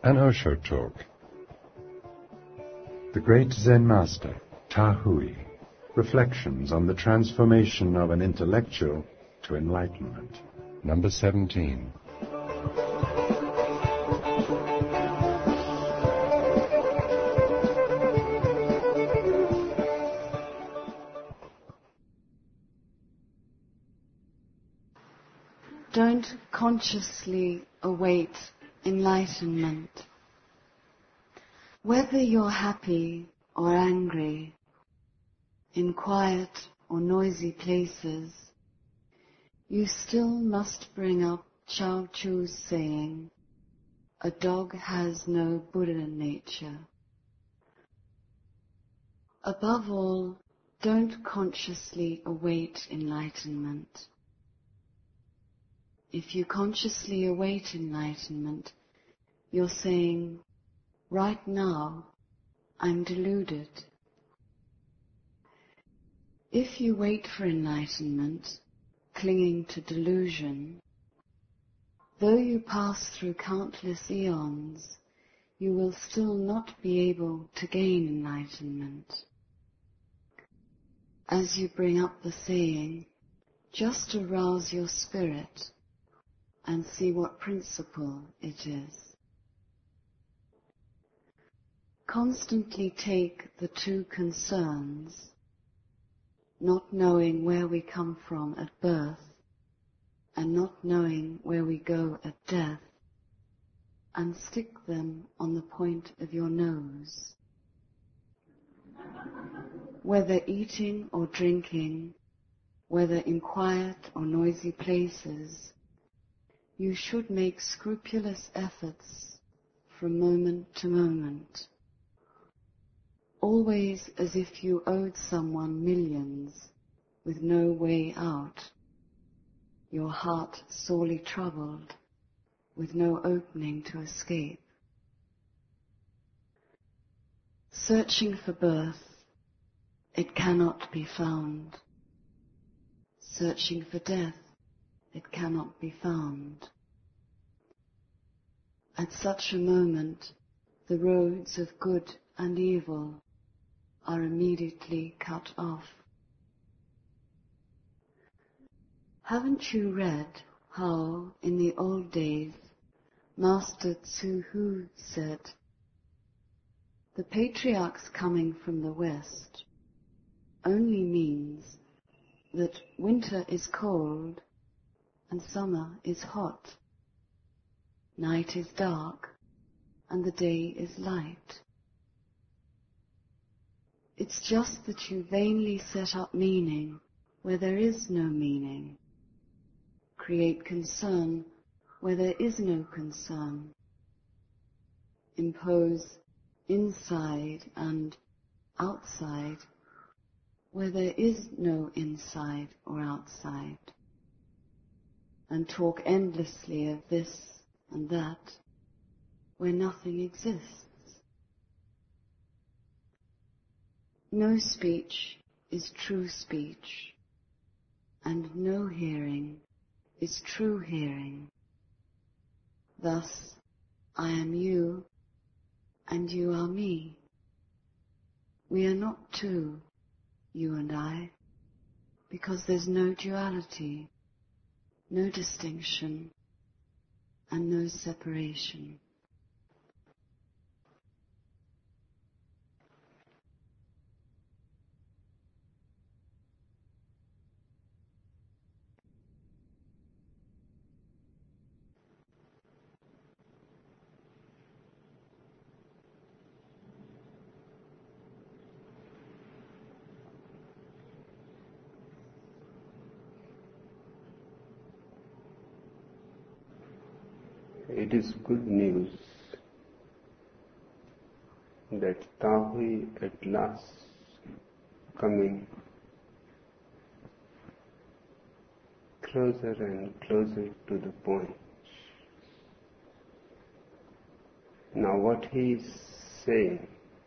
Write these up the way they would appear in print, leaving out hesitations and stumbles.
An Osho Talk. The great Zen master, Ta Hui, reflections on the transformation of an intellectual to enlightenment. Number 17. Don't consciously await enlightenment. Whether you're happy or angry, in quiet or noisy places, you still must bring up Chao Chu's saying, "A dog has no Buddha nature." Above all, don't consciously await enlightenment. If you consciously await enlightenment, you're saying, "Right now, I'm deluded." If you wait for enlightenment, clinging to delusion, though you pass through countless eons, you will still not be able to gain enlightenment. As you bring up the saying, just arouse your spirit and see what principle it is. Constantly take the two concerns, not knowing where we come from at birth and not knowing where we go at death, and stick them on the point of your nose. Whether eating or drinking, whether in quiet or noisy places, you should make scrupulous efforts from moment to moment, always as if you owed someone millions with no way out, your heart sorely troubled, with no opening to escape. Searching for birth, it cannot be found. Searching for death, it cannot be found. At such a moment, the roads of good and evil are immediately cut off. Haven't you read how, in the old days, Master Tzu Hu said, "The patriarchs coming from the West only means that winter is cold and summer is hot, night is dark and the day is light. It's just that you vainly set up meaning where there is no meaning, create concern where there is no concern, impose inside and outside where there is no inside or outside, and talk endlessly of this and that where nothing exists." No speech is true speech, and no hearing is true hearing. Thus, I am you, and you are me. We are not two, you and I, because there's no duality, no distinction, and no separation. It is good news that Ta Hui at last coming closer and closer to the point. Now what he is saying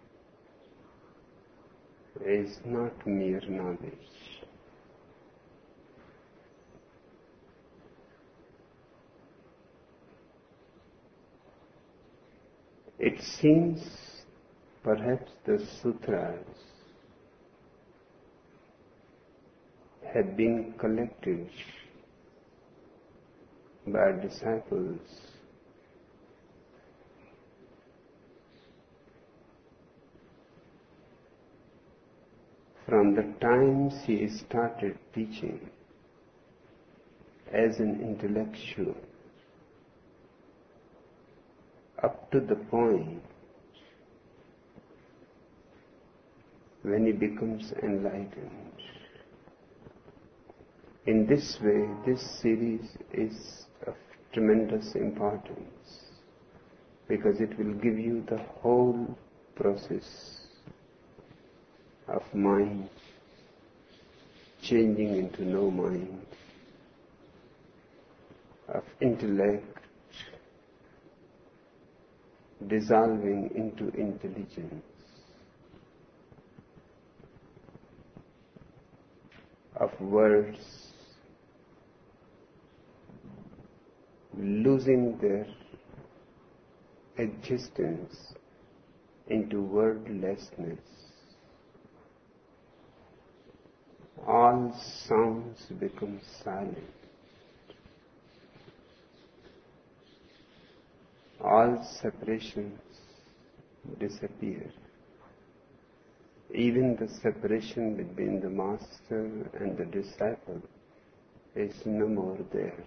is not mere knowledge. It seems perhaps the sutras have been collected by disciples from the time he started teaching as an intellectual up to the point when he becomes enlightened. In this way, this series is of tremendous importance because it will give you the whole process of mind changing into no mind, of intellect dissolving into intelligence, of words losing their existence into wordlessness. All sounds become silent. All separations disappear. Even the separation between the master and the disciple is no more there.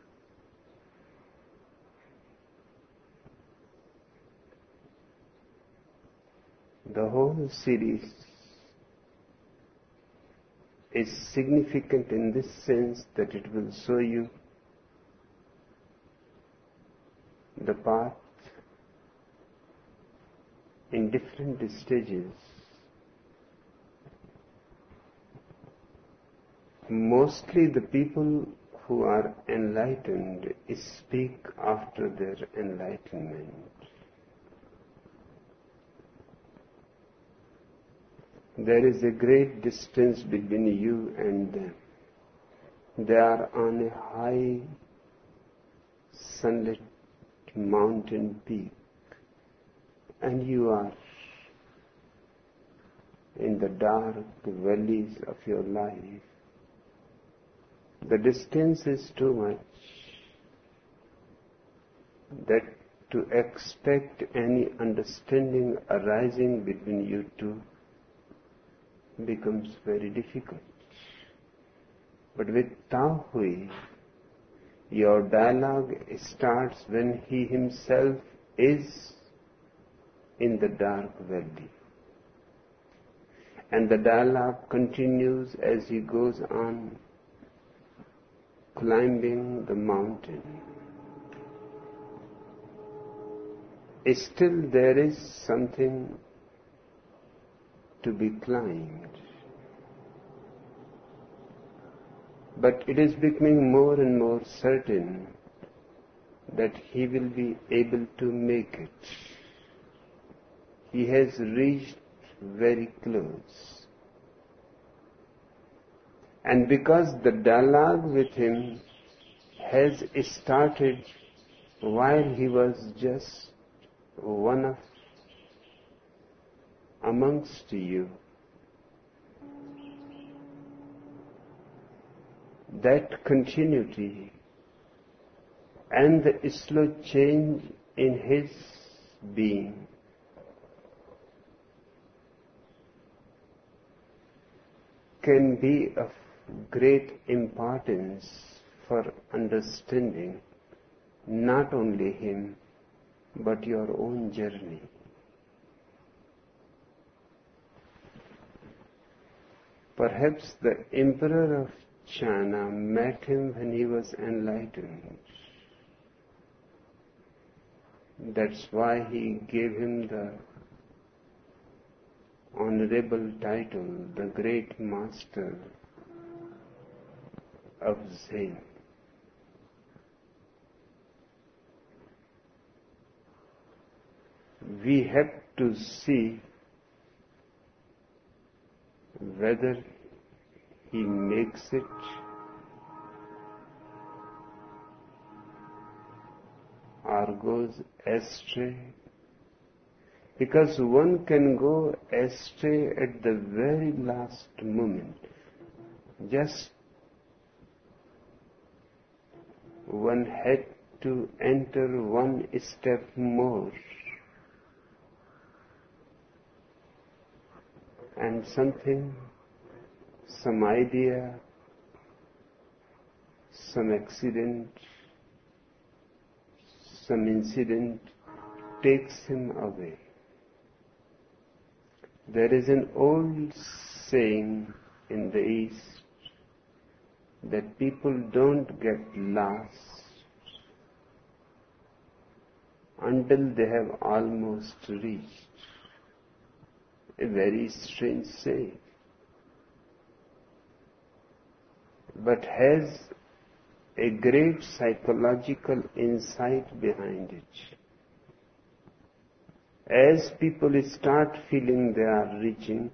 The whole series is significant in this sense that it will show you the path in different stages. Mostly the people who are enlightened speak after their enlightenment. There is a great distance between you and them. They are on a high sunlit mountain peak, and you are in the dark valleys of your life. The distance is too much that to expect any understanding arising between you two becomes very difficult. But with Tao Hui, your dialogue starts when he himself is in the dark valley. And the dialogue continues as he goes on climbing the mountain. Still there is something to be climbed. But it is becoming more and more certain that he will be able to make it. He has reached very close. And because the dialogue with him has started while he was just one of amongst you, that continuity and the slow change in his being can be of great importance for understanding not only him but your own journey. Perhaps the Emperor of China met him when he was enlightened. That's why he gave him the honorable title, the Great Master of Zen. We have to see whether he makes it or goes astray Because one can go astray at the very last moment. Just one had to enter one step more, and something, some idea, some accident, some incident takes him away. There is an old saying in the East that people don't get lost until they have almost reached. A very strange saying, but has a great psychological insight behind it. As people start feeling they are reaching,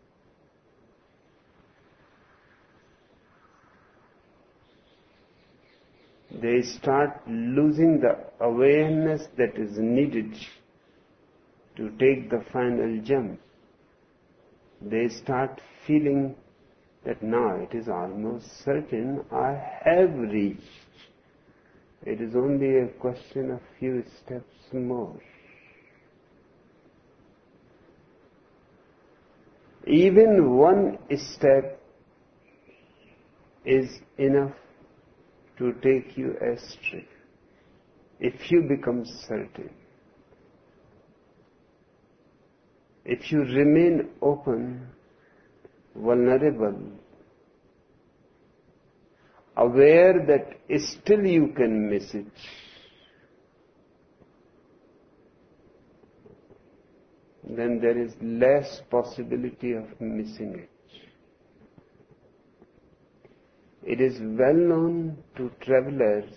they start losing the awareness that is needed to take the final jump. They start feeling that now it is almost certain I have reached. It is only a question of few steps more. Even one step is enough to take you astray if you become certain. If you remain open, vulnerable, aware that still you can miss it, then there is less possibility of missing it. It is well known to travelers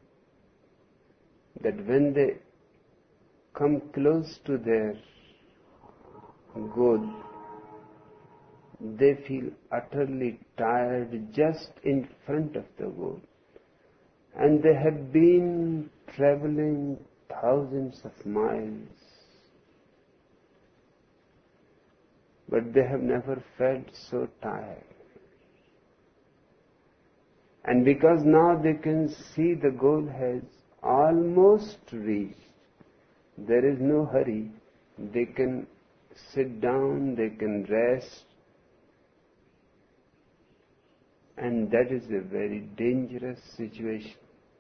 that when they come close to their goal, they feel utterly tired just in front of the goal. And they have been traveling thousands of miles, but they have never felt so tired. And because now they can see the goal has almost reached, there is no hurry. They can sit down, they can rest, and that is a very dangerous situation.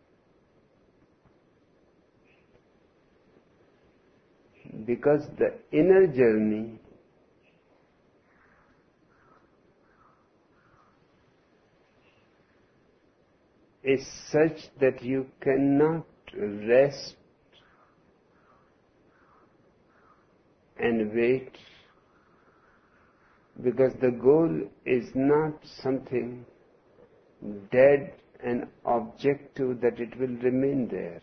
Because the inner journey is such that you cannot rest and wait, because the goal is not something dead and objective that it will remain there.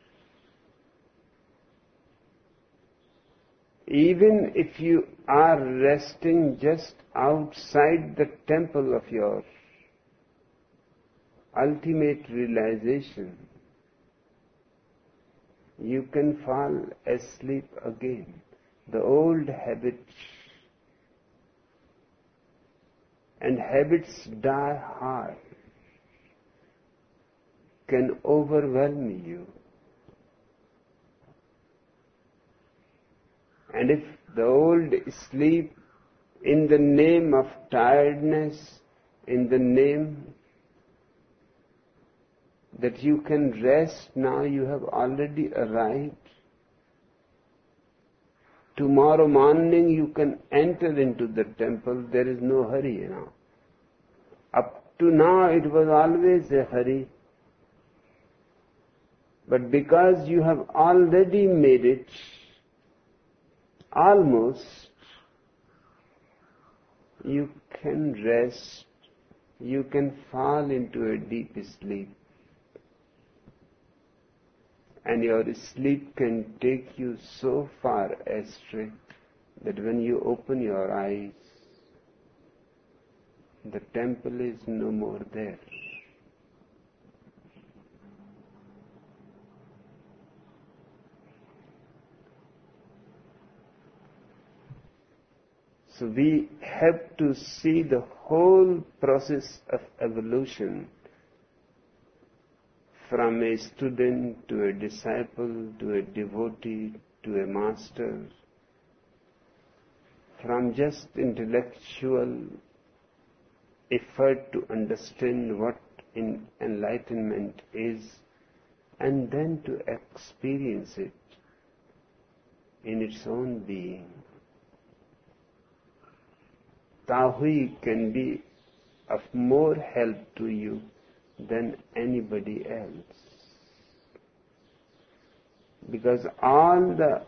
Even if you are resting just outside the temple of your ultimate realization, you can fall asleep again. The old habits, and habits die hard, can overwhelm you. And if the old sleep in the name of tiredness, in the name that you can rest, now you have already arrived. Tomorrow morning you can enter into the temple, there is no hurry now. Up to now it was always a hurry. But because you have already made it, almost, you can rest, you can fall into a deep sleep. And your sleep can take you so far astray that when you open your eyes, the temple is no more there. So we have to see the whole process of evolution, from a student to a disciple to a devotee to a master, from just intellectual effort to understand what enlightenment is, and then to experience it in its own being. Tahui can be of more help to you than anybody else. Because all the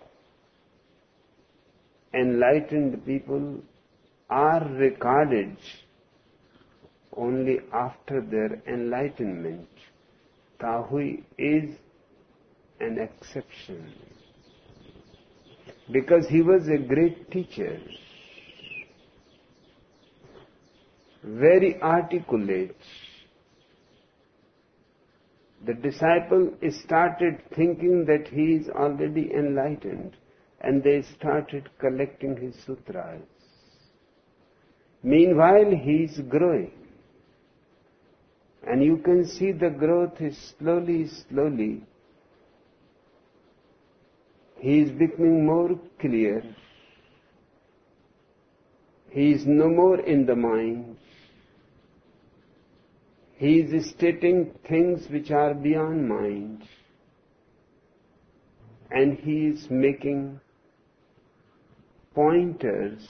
enlightened people are recorded only after their enlightenment. Tahui is an exception. Because he was a great teacher, very articulate. The disciple started thinking that he is already enlightened, and they started collecting his sutras. Meanwhile, he is growing. And you can see the growth is slowly. He is becoming more clear. He is no more in the mind. He is stating things which are beyond mind. And he is making pointers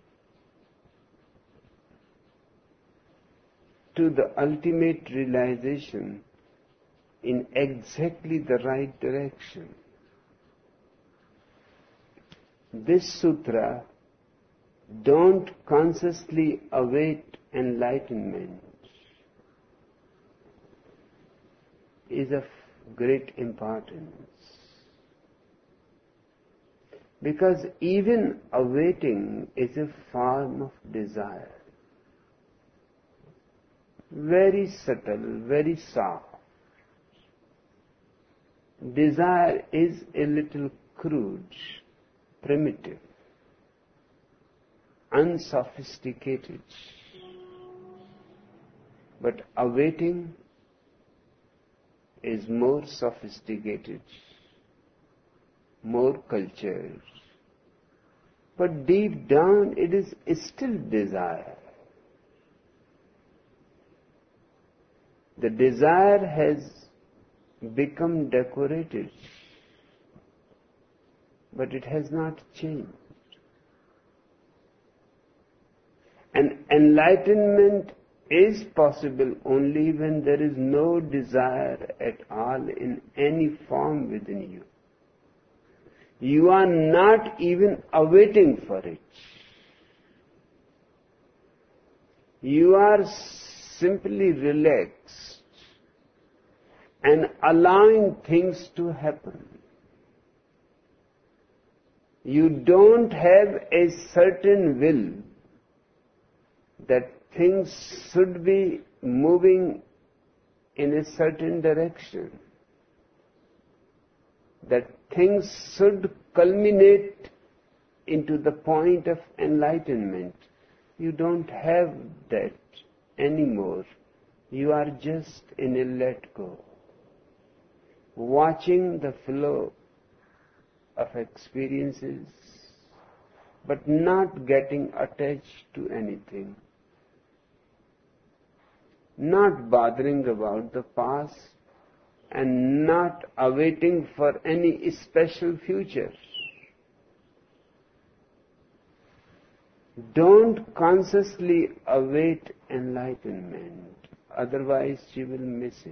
to the ultimate realization in exactly the right direction. This sutra don't consciously await enlightenment is of great importance. Because even awaiting is a form of desire. Very subtle, very soft. Desire is a little crude, primitive, unsophisticated. But awaiting is more sophisticated, more cultured. But deep down it is still desire. The desire has become decorated, but it has not changed. And enlightenment is possible only when there is no desire at all in any form within you. You are not even awaiting for it. You are simply relaxed and allowing things to happen. You don't have a certain will that things should be moving in a certain direction, that things should culminate into the point of enlightenment. You don't have that anymore. You are just in a let go, watching the flow of experiences, but not getting attached to anything, not bothering about the past, and not awaiting for any special future. Don't consciously await enlightenment, otherwise you will miss it.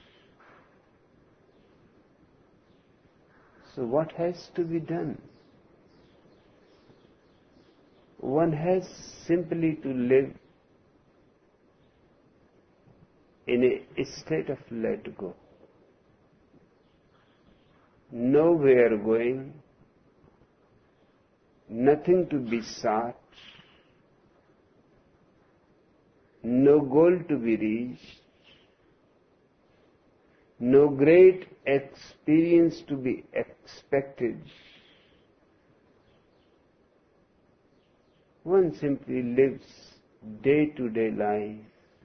So what has to be done? One has simply to live in a state of let go. Nowhere going, nothing to be sought, no goal to be reached, no great experience to be expected, One simply lives day-to-day life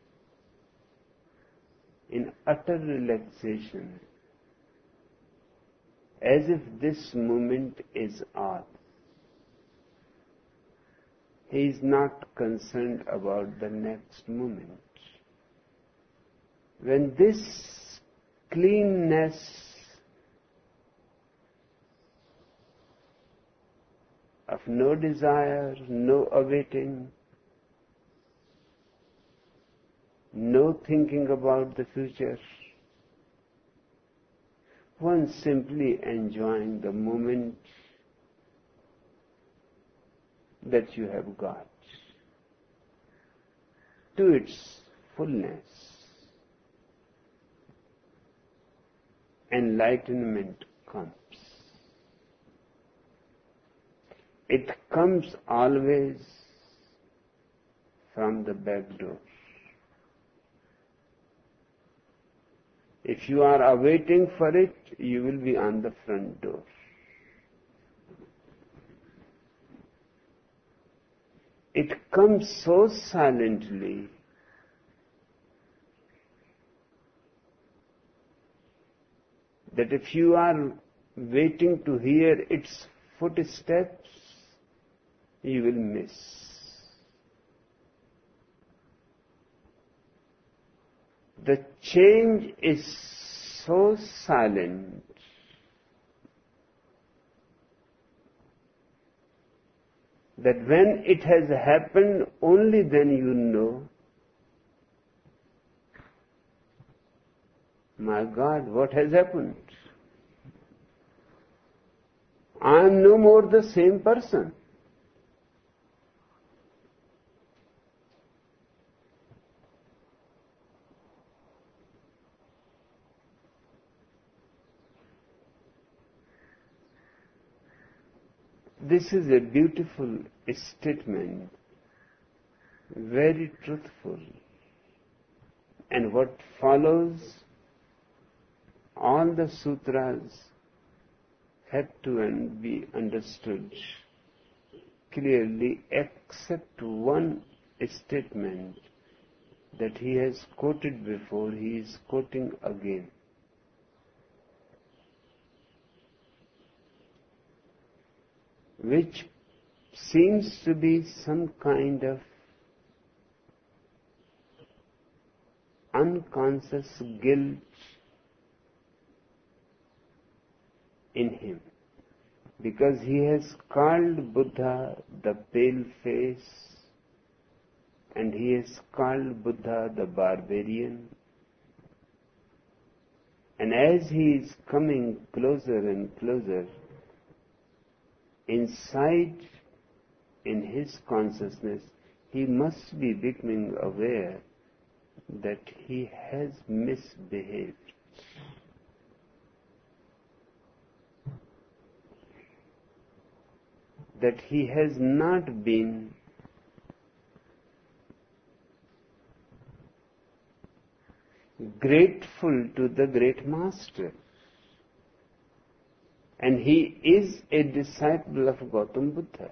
in utter relaxation, as if this moment is all. He is not concerned about the next moment. When this cleanness of no desire, no awaiting, no thinking about the future, one simply enjoying the moment that you have got to its fullness. Enlightenment comes. It comes always from the back door. If you are awaiting for it, you will be on the front door. It comes so silently that if you are waiting to hear its footsteps, you will miss. The change is so silent that when it has happened, only then you know, my God, what has happened? I am no more the same person. This is a beautiful statement, very truthful. And what follows, all the sutras have to be understood clearly, except one statement that he has quoted before, he is quoting again. Which seems to be some kind of unconscious guilt in him, because he has called Buddha the pale face, and he has called Buddha the barbarian. And as he is coming closer and closer, inside in his consciousness, he must be becoming aware that he has misbehaved. That he has not been grateful to the great master. And he is a disciple of Gautam Buddha.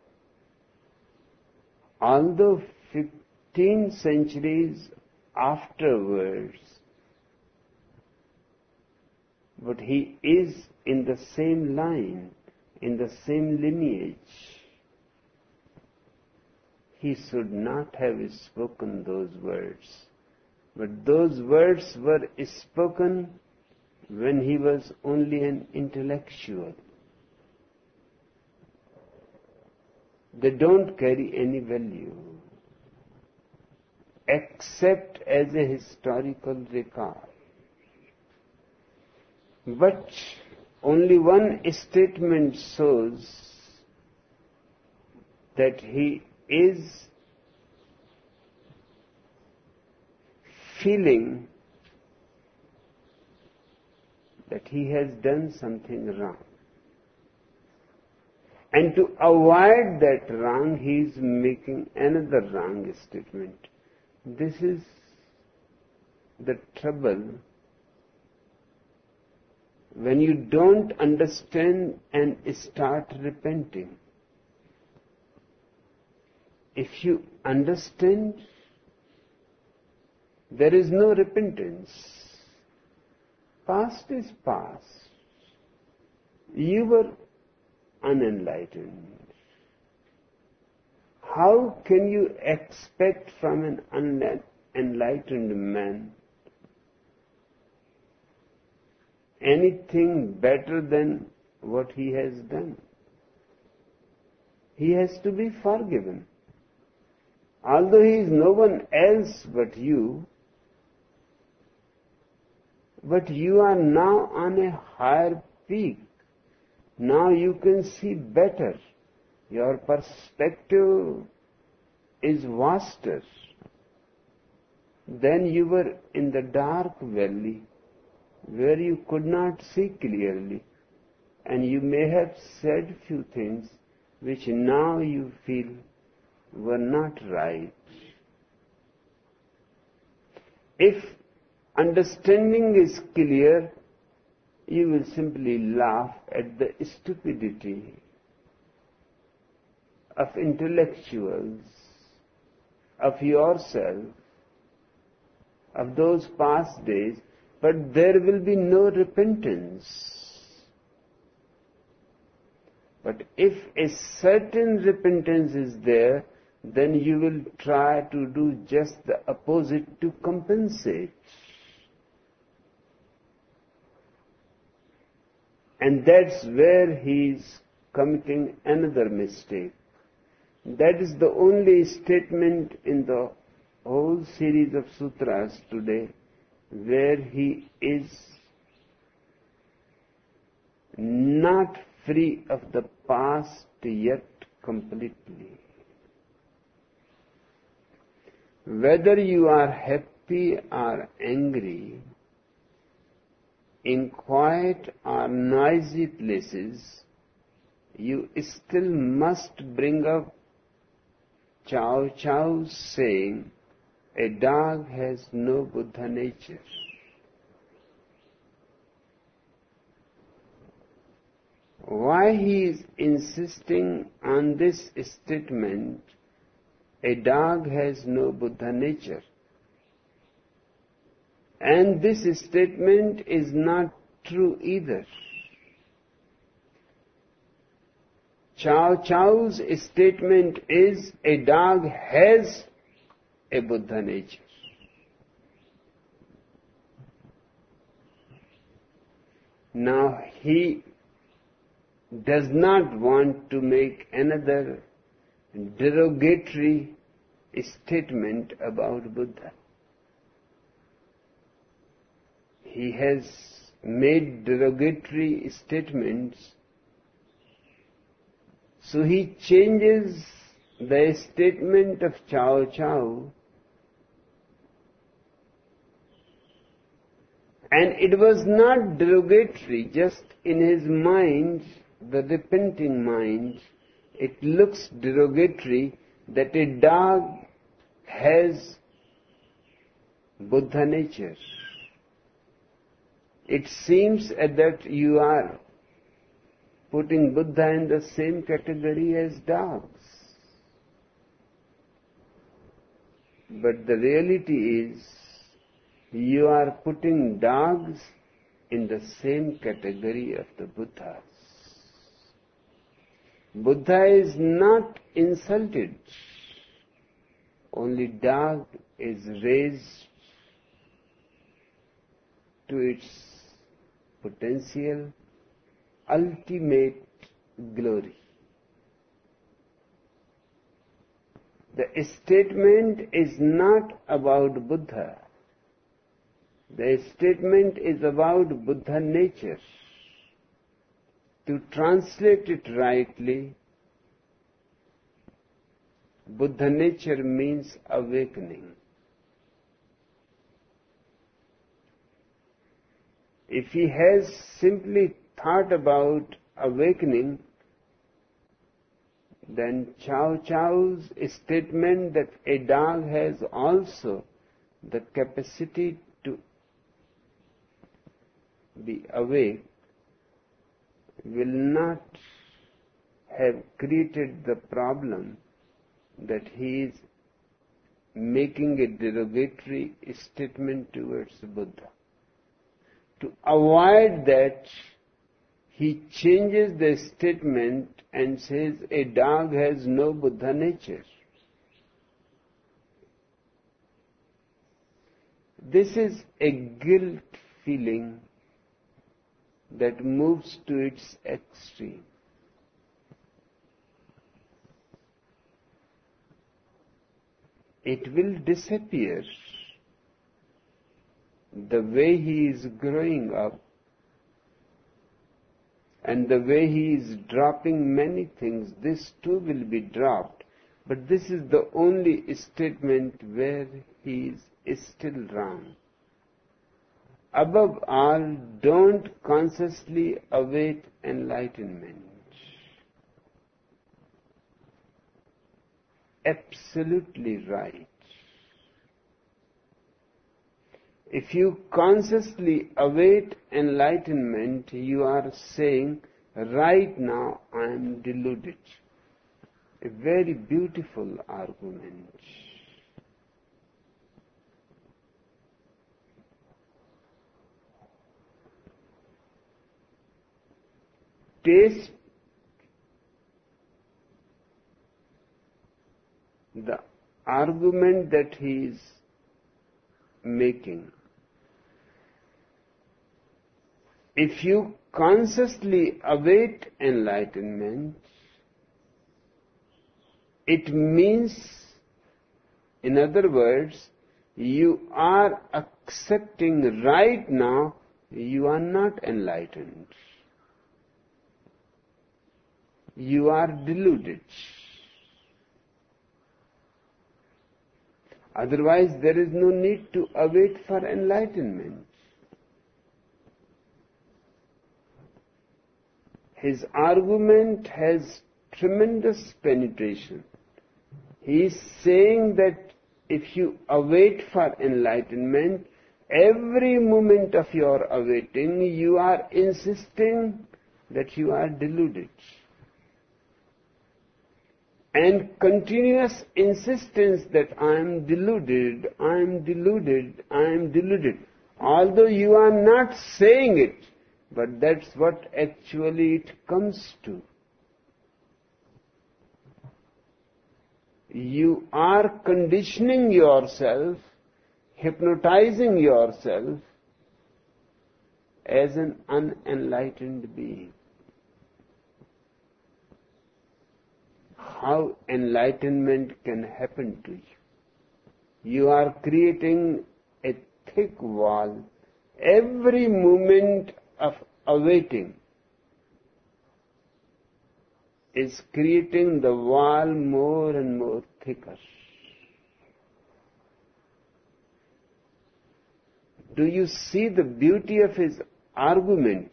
Although 15 centuries afterwards, but he is in the same line, in the same lineage. He should not have spoken those words. But those words were spoken when he was only an intellectual. They don't carry any value except as a historical record. But only one statement shows that he is feeling that he has done something wrong. And to avoid that wrong, he is making another wrong statement. This is the trouble when you don't understand and start repenting. if you understand, there is no repentance. Past is past. You were unenlightened. How can you expect from an unenlightened man anything better than what he has done? He has to be forgiven. Although he is no one else but you are now on a higher peak. Now you can see better. Your perspective is vaster. Then you were in the dark valley where you could not see clearly, and you may have said few things which now you feel were not right. If understanding is clear, you will simply laugh at the stupidity of intellectuals, of yourself, of those past days, but there will be no repentance. But if a certain repentance is there, then you will try to do just the opposite to compensate. And that's where he is committing another mistake. That is the only statement in the whole series of sutras today where he is not free of the past yet completely. Whether you are happy or angry, in quiet or noisy places, you still must bring up Cao Cao's saying, a dog has no Buddha nature. Why he is insisting on this statement, a dog has no Buddha nature? And this statement is not true either. Cao Cao's statement is, a dog has a Buddha nature. Now he does not want to make another derogatory statement about Buddha. He has made derogatory statements, so he changes the statement of Cao Cao, and it was not derogatory, just in his mind, the repenting mind, it looks derogatory that a dog has Buddha nature. It seems that you are putting Buddha in the same category as dogs. But the reality is, you are putting dogs in the same category of the Buddhas. Buddha is not insulted. Only dog is raised to its potential ultimate glory. The statement is not about Buddha. The statement is about Buddha nature. To translate it rightly, Buddha nature means awakening. If he has simply thought about awakening, then Cao Cao's statement that a dog has also the capacity to be awake will not have created the problem that he is making a derogatory statement towards Buddha. To avoid that, he changes the statement and says a dog has no Buddha nature. This is a guilt feeling that moves to its extreme. It will disappear the way he is growing up and the way he is dropping many things. This too will be dropped, but this is the only statement where he is still wrong. Above all, don't consciously await enlightenment. Absolutely right. If you consciously await enlightenment, you are saying, right now I am deluded. A very beautiful argument. Taste the argument that he is making. If you consciously await enlightenment, it means, in other words, you are accepting right now you are not enlightened. You are deluded. Otherwise, there is no need to await for enlightenment. His argument has tremendous penetration. He is saying that if you await for enlightenment, every moment of your awaiting, you are insisting that you are deluded. And continuous insistence that I am deluded, I am deluded, I am deluded. Although you are not saying it, but that's what actually it comes to. You are conditioning yourself, hypnotizing yourself as an unenlightened being. How enlightenment can happen to you? You are creating a thick wall. Every moment of awaiting is creating the wall more and more thicker. Do you see the beauty of his argument?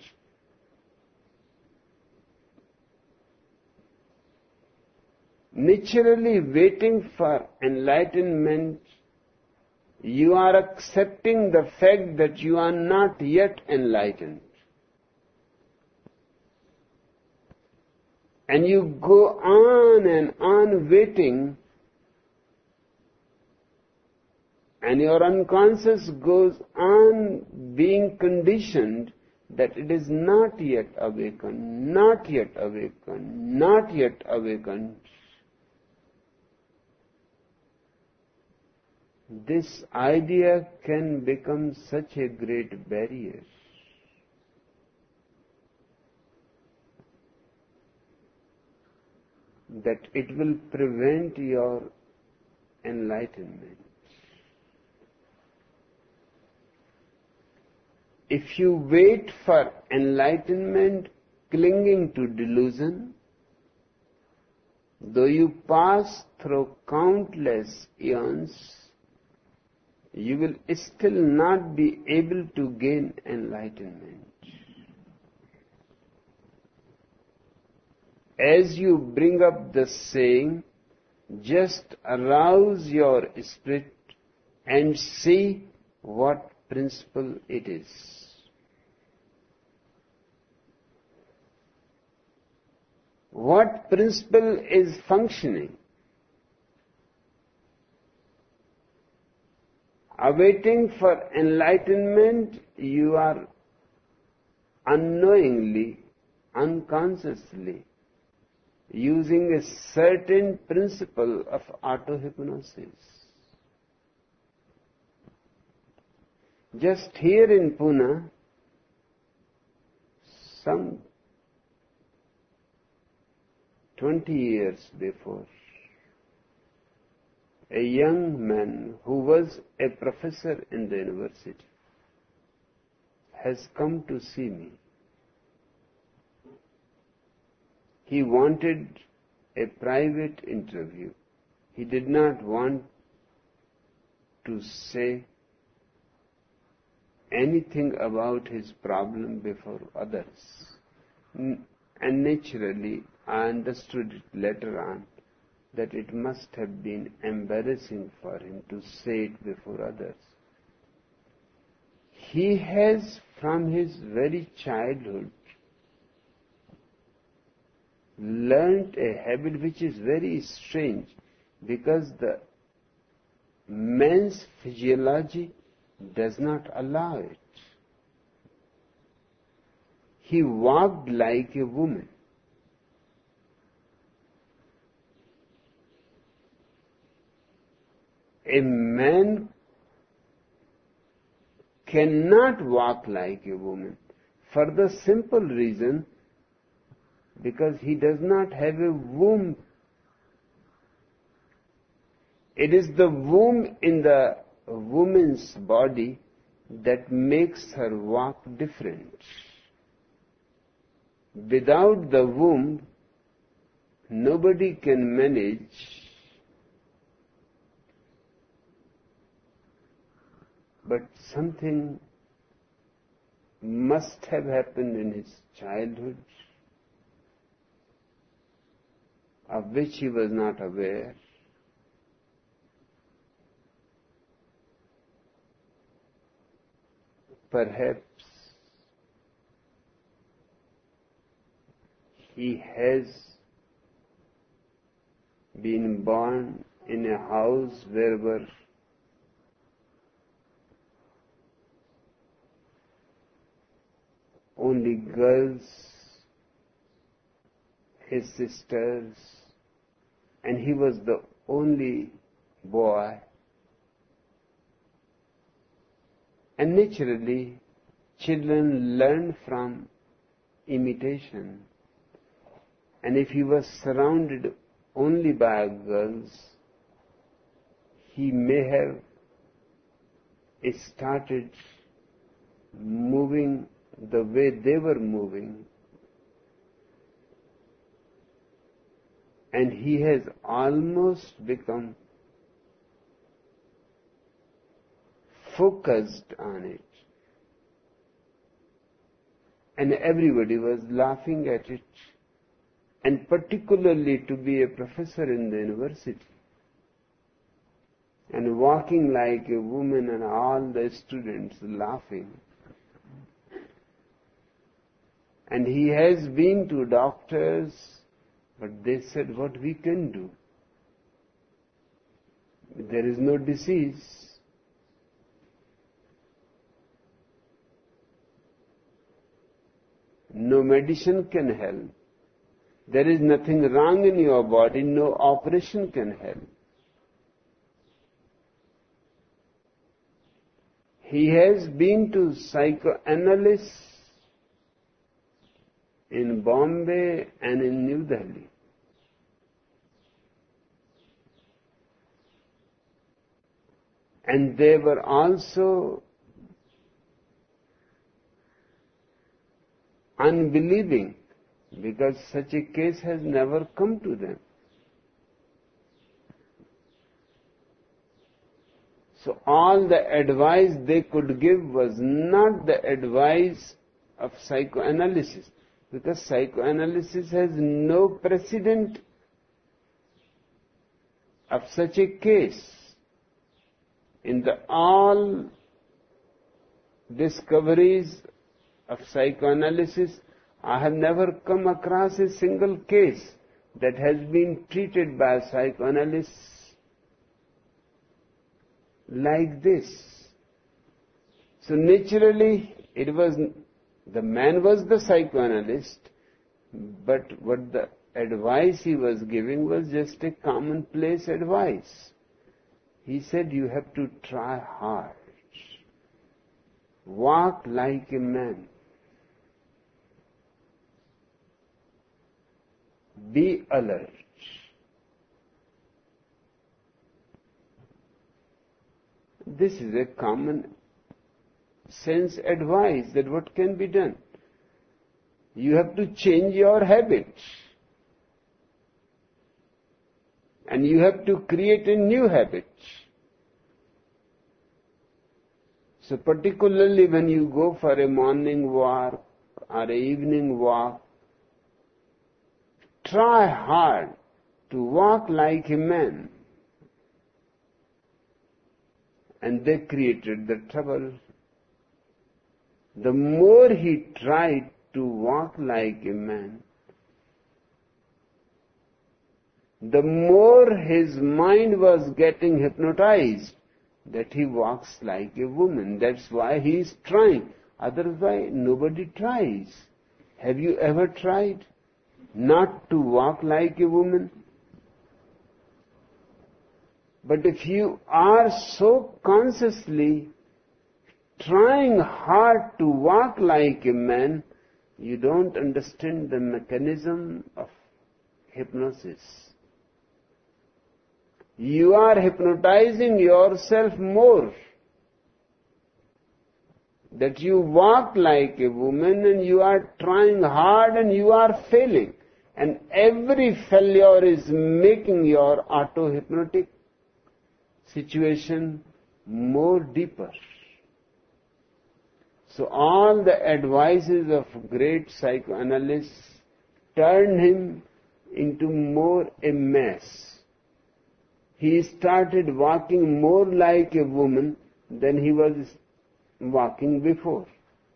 Naturally waiting for enlightenment, you are accepting the fact that you are not yet enlightened. And you go on and on waiting, and your unconscious goes on being conditioned that it is not yet awakened, not yet awakened, not yet awakened. This idea can become such a great barrier. That it will prevent your enlightenment. If you wait for enlightenment clinging to delusion, though you pass through countless eons, you will still not be able to gain enlightenment. As you bring up the saying, just arouse your spirit and see what principle it is. What principle is functioning? Awaiting for enlightenment, you are unknowingly, unconsciously using a certain principle of auto-hypnosis. Just here in Pune, some 20 years before, a young man who was a professor in the university has come to see me. He wanted a private interview. He did not want to say anything about his problem before others. And naturally, I understood it later on that it must have been embarrassing for him to say it before others. He has, from his very childhood, learnt a habit which is very strange, because the man's physiology does not allow it. He walked like a woman. A man cannot walk like a woman for the simple reason because he does not have a womb. It is the womb in the woman's body that makes her walk different. Without the womb, nobody can manage. But something must have happened in his childhood of which he was not aware. Perhaps he has been born in a house where were only girls, his sisters, and he was the only boy. And naturally, children learn from imitation. And if he was surrounded only by girls, he may have started moving the way they were moving. And he has almost become focused on it. And everybody was laughing at it. And particularly to be a professor in the university and walking like a woman and all the students laughing. And he has been to doctors, but they said, what we can do? There is no disease. No medicine can help. There is nothing wrong in your body, no operation can help. He has been to psychoanalysts in Bombay and in New Delhi. And they were also unbelieving, because such a case has never come to them. So all the advice they could give was not the advice of psychoanalysis, because psychoanalysis has no precedent of such a case. In the all discoveries of psychoanalysis, I have never come across a single case that has been treated by a psychoanalyst like this. So naturally, the man was the psychoanalyst, but what the advice he was giving was just a commonplace advice. He said, you have to try hard. Walk like a man. Be alert. This is a common sense advice that what can be done. You have to change your habits. And you have to create a new habit. So particularly when you go for a morning walk or an evening walk, try hard to walk like a man. And they created the trouble. The more he tried to walk like a man, the more his mind was getting hypnotized that he walks like a woman. That's why he is trying. Otherwise, nobody tries. Have you ever tried not to walk like a woman? But if you are so consciously trying hard to walk like a man, you don't understand the mechanism of hypnosis. You are hypnotizing yourself more. That you walk like a woman and you are trying hard and you are failing. And every failure is making your auto-hypnotic situation more deeper. So all the advices of great psychoanalysts turned him into more a mess. He started walking more like a woman than he was walking before.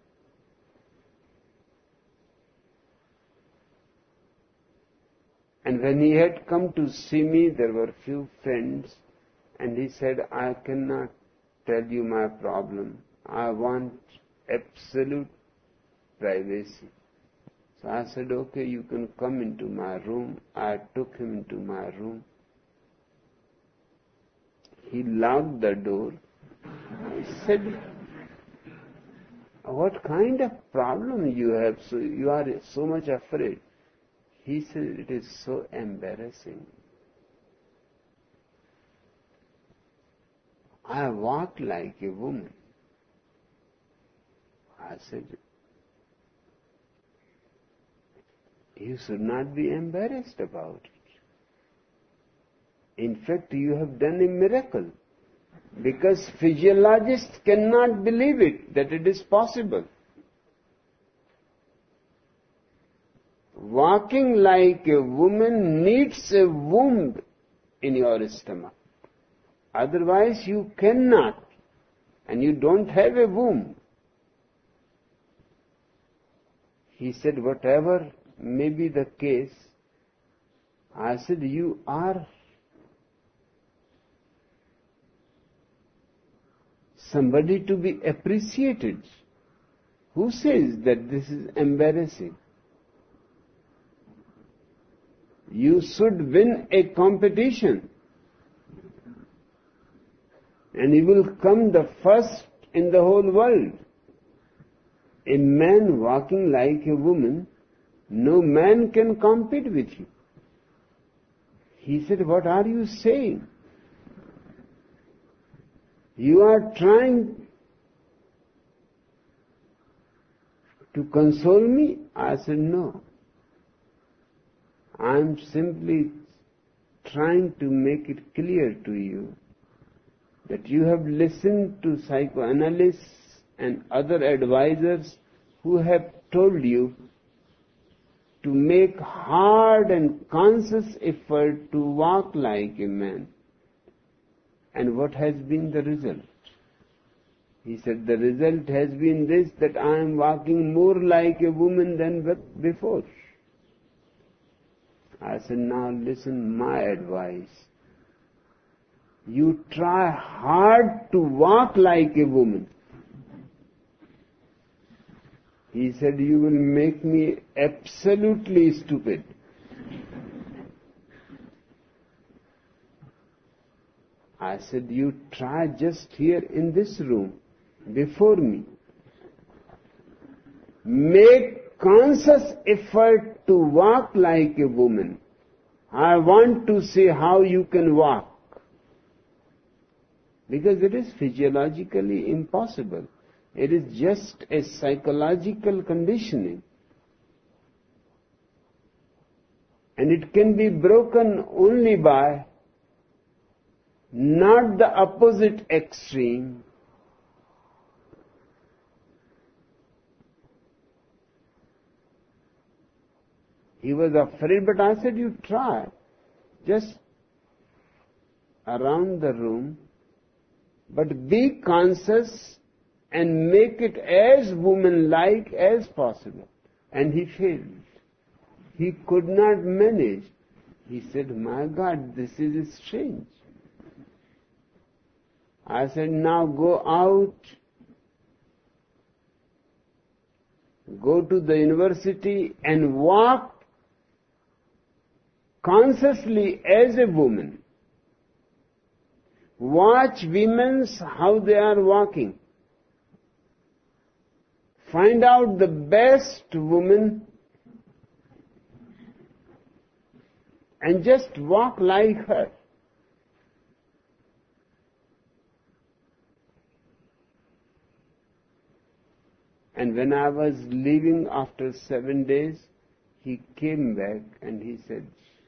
And when he had come to see me, there were few friends, and he said, I cannot tell you my problem. I want absolute privacy. So I said, okay, you can come into my room. I took him into my room. He locked the door. I said, what kind of problem you have? So you are so much afraid. He said, it is so embarrassing. I walk like a woman. I said, you should not be embarrassed about it. In fact, you have done a miracle, because physiologists cannot believe it, that it is possible. Walking like a woman needs a womb in your stomach. Otherwise you cannot, and you don't have a womb. He said, whatever may be the case, I said, you are somebody to be appreciated. Who says that this is embarrassing? You should win a competition, and you will come the first in the whole world. A man walking like a woman, no man can compete with you. He said, what are you saying? You are trying to console me? I said, no. I am simply trying to make it clear to you that you have listened to psychoanalysts and other advisors who have told you to make hard and conscious effort to walk like a man. And what has been the result? He said, the result has been this, that I am walking more like a woman than before. I said, now listen my advice. You try hard to walk like a woman. He said, you will make me absolutely stupid. I said, you try just here in this room, before me. Make conscious effort to walk like a woman. I want to see how you can walk. Because it is physiologically impossible. It is just a psychological conditioning. And it can be broken only by not the opposite extreme, he was afraid, but I said, you try. Just around the room, but be conscious and make it as woman-like as possible. And he failed. He could not manage. He said, my God, this is strange. I said, now go out, go to the university and walk consciously as a woman. Watch women how they are walking. Find out the best woman and just walk like her. And when I was leaving after 7 days, he came back and he said,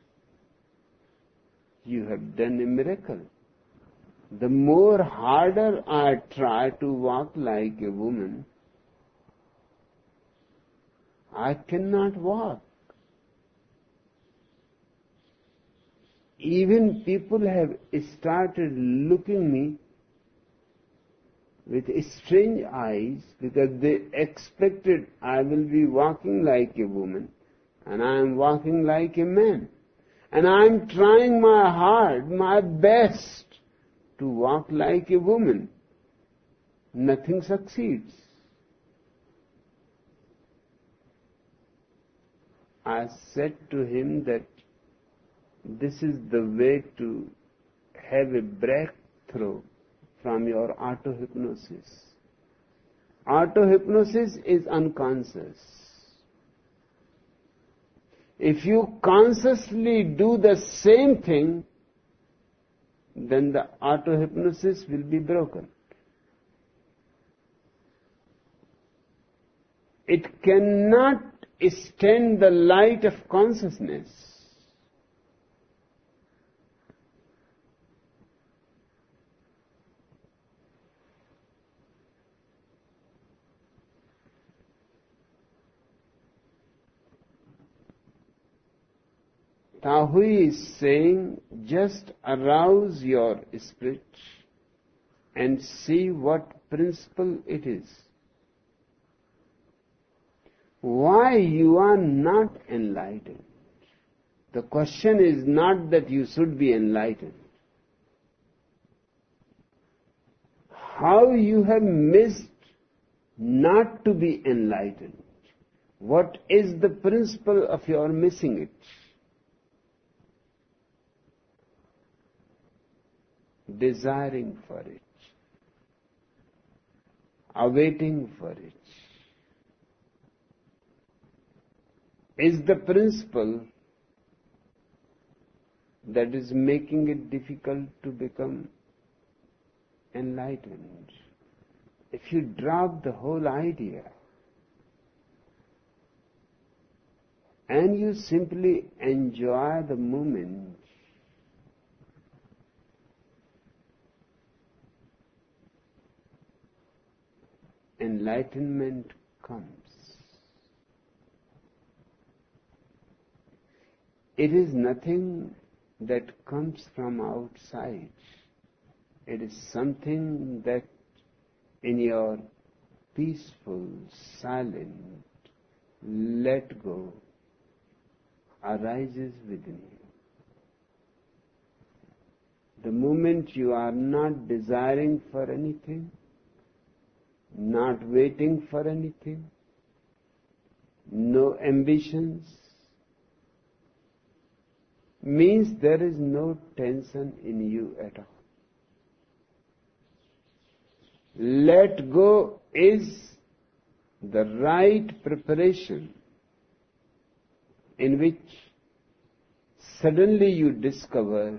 you have done a miracle. The more harder I try to walk like a woman, I cannot walk. Even people have started looking me with strange eyes because they expected I will be walking like a woman and I am walking like a man. And I am trying my best to walk like a woman. Nothing succeeds. I said to him that this is the way to have a breakthrough from your auto-hypnosis. Auto-hypnosis is unconscious. If you consciously do the same thing, then the auto-hypnosis will be broken. It cannot stand the light of consciousness. Tahui is saying, just arouse your spirit and see what principle it is. Why you are not enlightened? The question is not that you should be enlightened. How you have missed not to be enlightened? What is the principle of your missing it? Desiring for it, awaiting for it, is the principle that is making it difficult to become enlightened. If you drop the whole idea and you simply enjoy the moment, enlightenment comes. It is nothing that comes from outside. It is something that in your peaceful, silent, let go arises within you. The moment you are not desiring for anything, not waiting for anything, no ambitions, means there is no tension in you at all. Let go is the right preparation in which suddenly you discover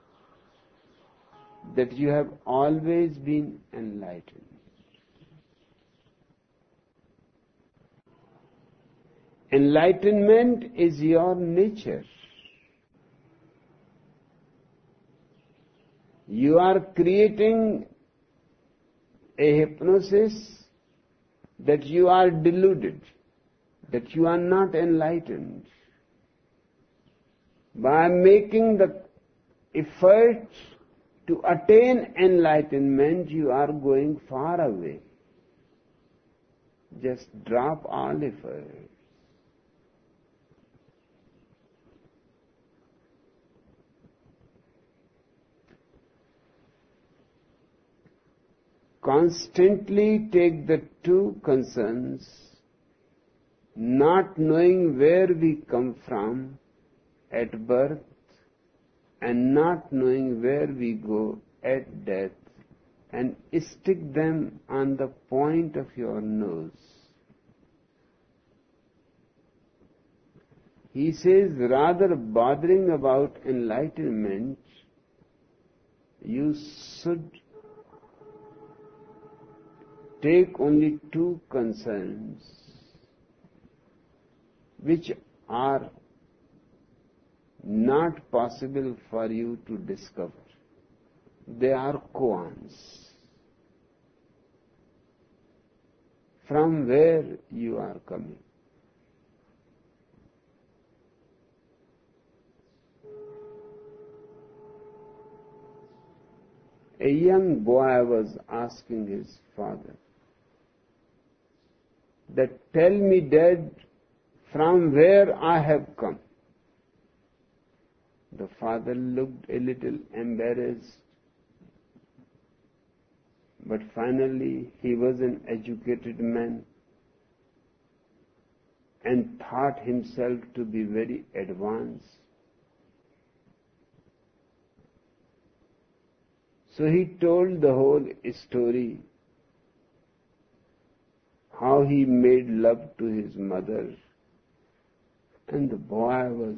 that you have always been enlightened. Enlightenment is your nature. You are creating a hypnosis that you are deluded, that you are not enlightened. By making the effort to attain enlightenment, you are going far away. Just drop all effort. Constantly take the two concerns, not knowing where we come from at birth and not knowing where we go at death, and stick them on the point of your nose. He says, rather bothering about enlightenment, you should take only two concerns which are not possible for you to discover. They are koans. From where you are coming. A young boy was asking his father that, tell me, Dad, from where I have come. The father looked a little embarrassed, but finally he was an educated man and thought himself to be very advanced. So he told the whole story, how he made love to his mother, and the boy was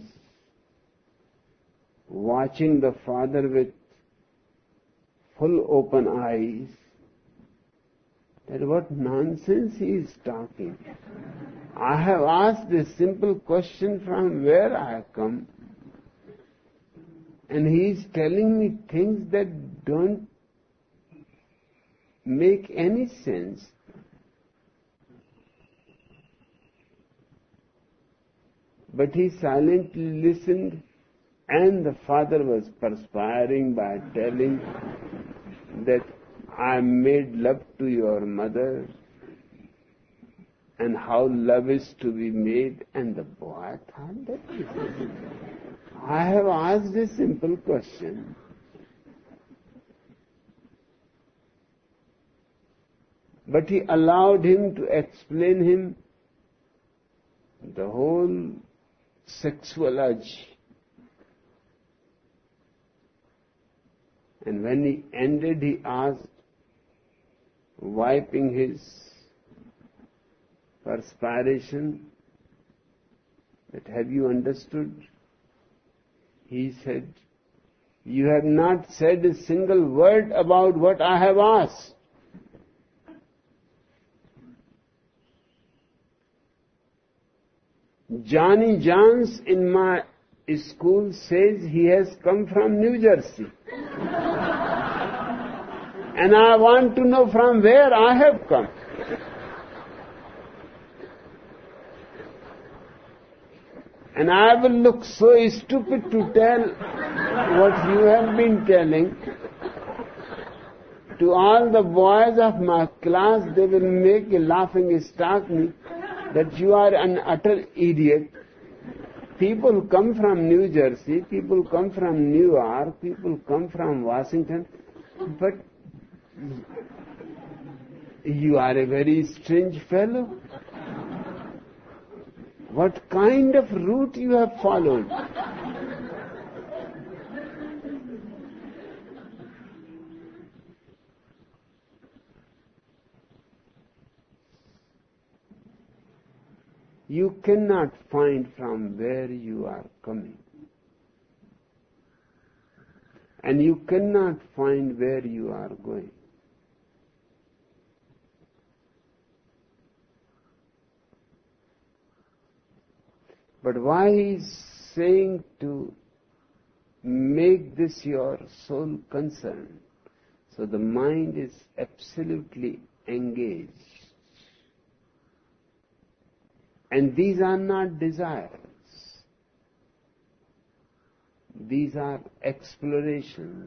watching the father with full open eyes, that what nonsense he is talking. I have asked a simple question, from where I have come, and he is telling me things that don't make any sense. But he silently listened, and the father was perspiring by telling that I made love to your mother and how love is to be made. And the boy thought that I have asked a simple question. But he allowed him to explain him the whole sexuology. And when he ended, he asked, wiping his perspiration, that have you understood? He said, you have not said a single word about what I have asked. Johnny Johns in my school says he has come from New Jersey. And I want to know from where I have come. And I will look so stupid to tell what you have been telling. To all the boys of my class, they will make a laughing stock me that you are an utter idiot. People come from New Jersey, people come from New York, people come from Washington, but you are a very strange fellow. What kind of route you have followed? You cannot find from where you are coming. And you cannot find where you are going. But why he is saying to make this your sole concern? So the mind is absolutely engaged. And these are not desires. These are explorations,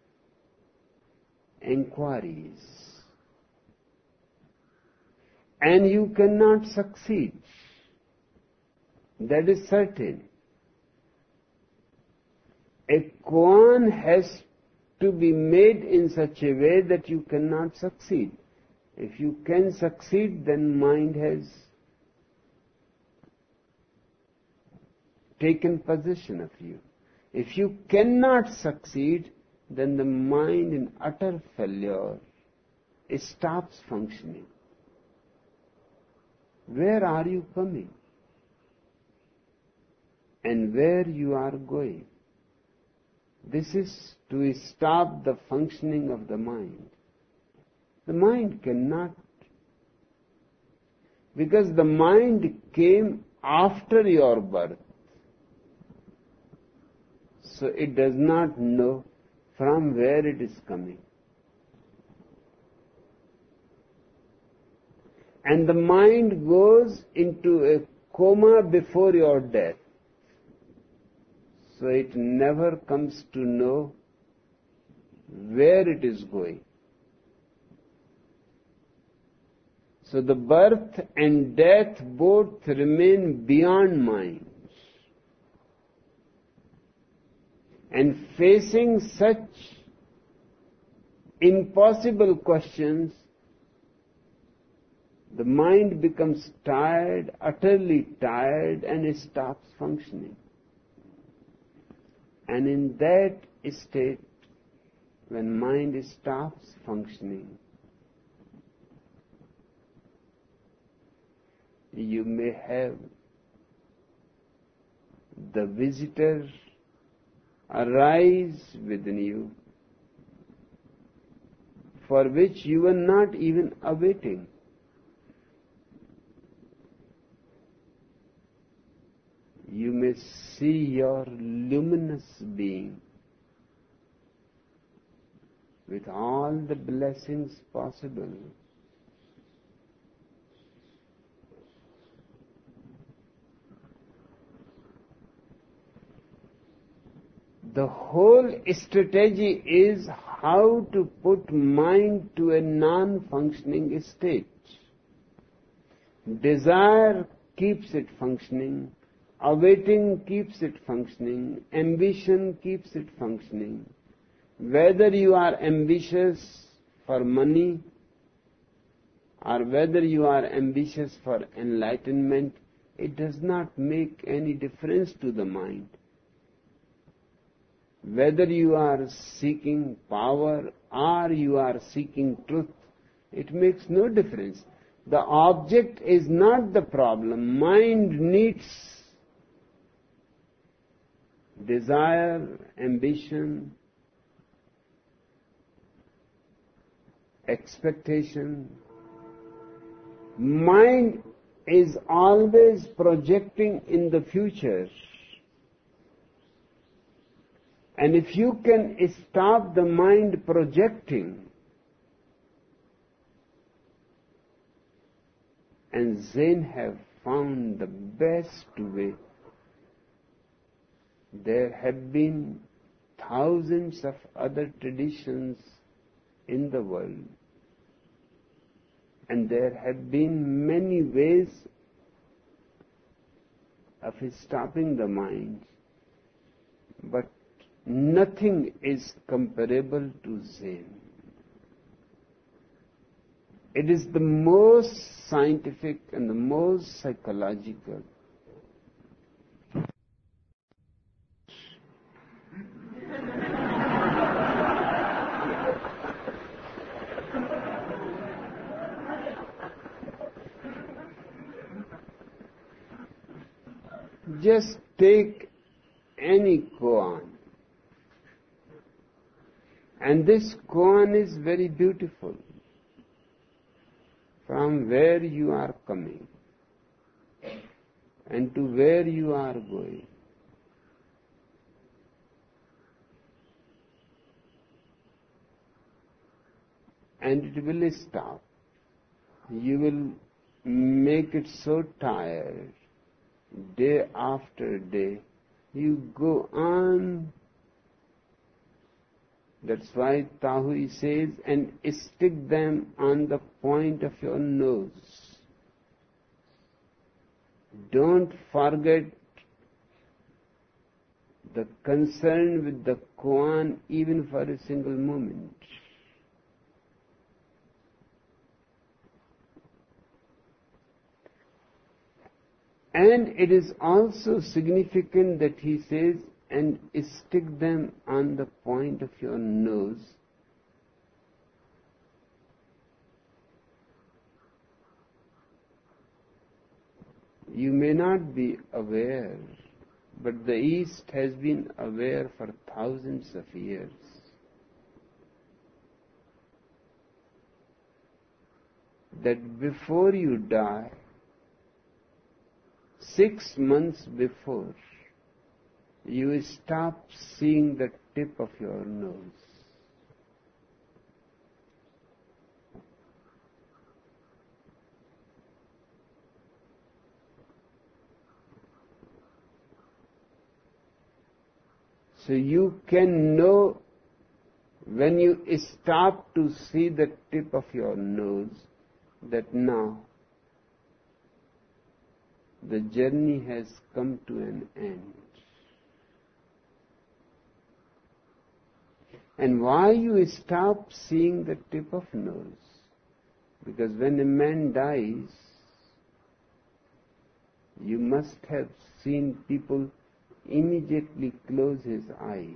inquiries. And you cannot succeed. That is certain. A koan has to be made in such a way that you cannot succeed. If you can succeed, then mind has taken possession of you. If you cannot succeed, then the mind in utter failure stops functioning. Where are you coming? And where you are going? This is to stop the functioning of the mind. The mind cannot, because the mind came after your birth. So it does not know from where it is coming. And the mind goes into a coma before your death. So it never comes to know where it is going. So the birth and death both remain beyond mind. And facing such impossible questions, the mind becomes tired, utterly tired, and it stops functioning. And in that state, when mind stops functioning, you may have the visitor arise within you, for which you were not even awaiting. You may see your luminous being with all the blessings possible. The whole strategy is how to put mind to a non-functioning state. Desire keeps it functioning. Awaiting keeps it functioning. Ambition keeps it functioning. Whether you are ambitious for money or whether you are ambitious for enlightenment, it does not make any difference to the mind. Whether you are seeking power or you are seeking truth, it makes no difference. The object is not the problem. Mind needs desire, ambition, expectation. Mind is always projecting in the future. And if you can stop the mind projecting, and Zen have found the best way. There have been thousands of other traditions in the world, and there have been many ways of stopping the mind, but nothing is comparable to Zen. It is the most scientific and the most psychological. Just take any koan, and this koan is very beautiful from where you are coming and to where you are going. And it will stop. You will make it so tired. Day after day, you go on. That's why Tahui says, and stick them on the point of your nose. Don't forget the concern with the koan even for a single moment. And it is also significant that he says, and stick them on the point of your nose. You may not be aware, but the East has been aware for thousands of years. That before you die, 6 months before, you stop seeing the tip of your nose. So you can know when you stop to see the tip of your nose that now the journey has come to an end. And why you stop seeing the tip of nose? Because when a man dies, you must have seen people immediately close his eyes.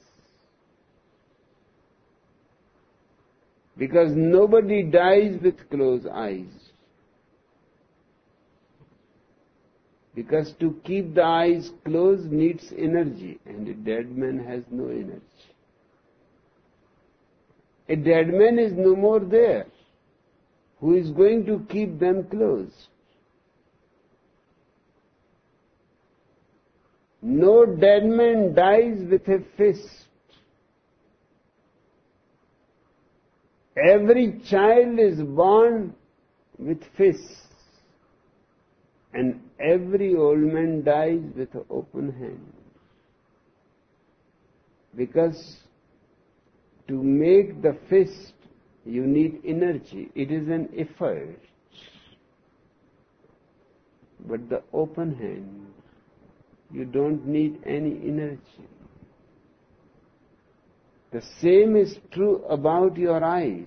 Because nobody dies with closed eyes. Because to keep the eyes closed needs energy, and a dead man has no energy. A dead man is no more there. Who is going to keep them closed? No dead man dies with a fist. Every child is born with fists. And every old man dies with an open hand. Because to make the fist, you need energy. It is an effort. But the open hand, you don't need any energy. The same is true about your eyes.